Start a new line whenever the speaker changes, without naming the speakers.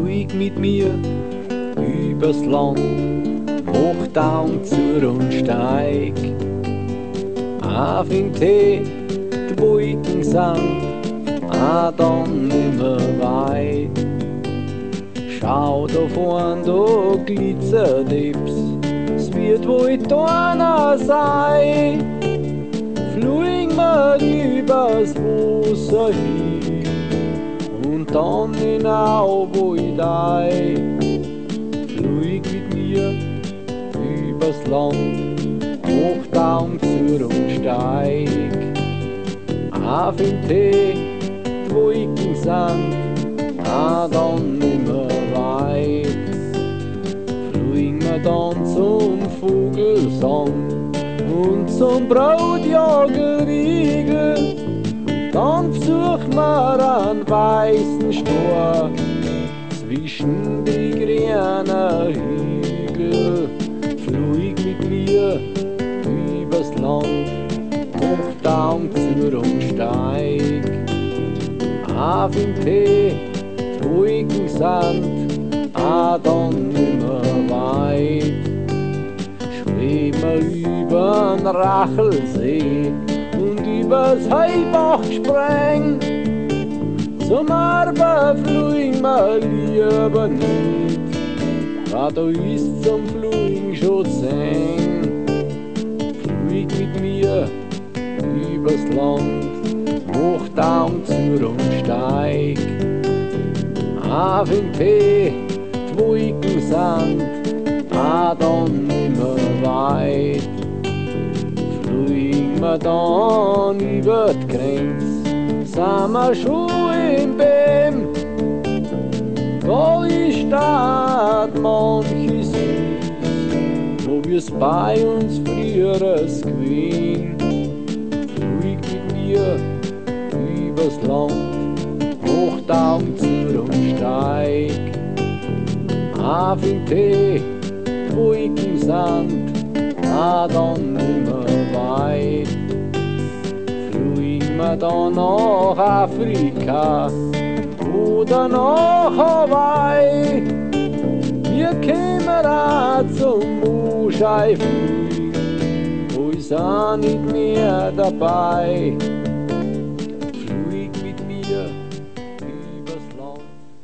Flieg mit mir übers Land, mach Daumen zu und steig. Auf im Tee, die Wolken sind dann nimmer weit. Schau da vorn, da glitzert etwas, es wird wohl einer sein. Fliegen wir übers Wasser hin und dann hinauf wo ich ein. Flieg mit mir übers Land, mach Daumen zu und steig. Auf im Tee, die Wolken sind dann nimmer weit. Fliegen wir dann zum Vogelsang und zum Brautjagerigel. Dann besuchen wir einen weißen Stor zwischen die grünen Hügel. Flieg mit mir übers Land, mach Daumen zu und steig. Auf im Tee, die Wolken sind dann nimmer weit. Schweben wir übern Rachelsee und übers Heibach spreng. Zum Arbeit fliegen wir lieber nicht, weil da ist zum Fliegen schon zäng. Flieg mit mir übers Land, mach Daumen zu und steig. Auf im Tee, die Wolken sind dann nimmer weit. Fliegen wir dann über die Grenze, sind wir schon im Bem. Da ist Stadt manches süß, wo wir's bei uns früheres gewesen. Flieg mit mir übers Land, mach Daumen zu und steig. Auf im Tee, die Wolken sind dann nimmer weit. Fliegen wir dann nach Afrika oder nach Hawaii. Wir kämen auch zum Moschei fliegen, wo ich auch nicht mehr dabei.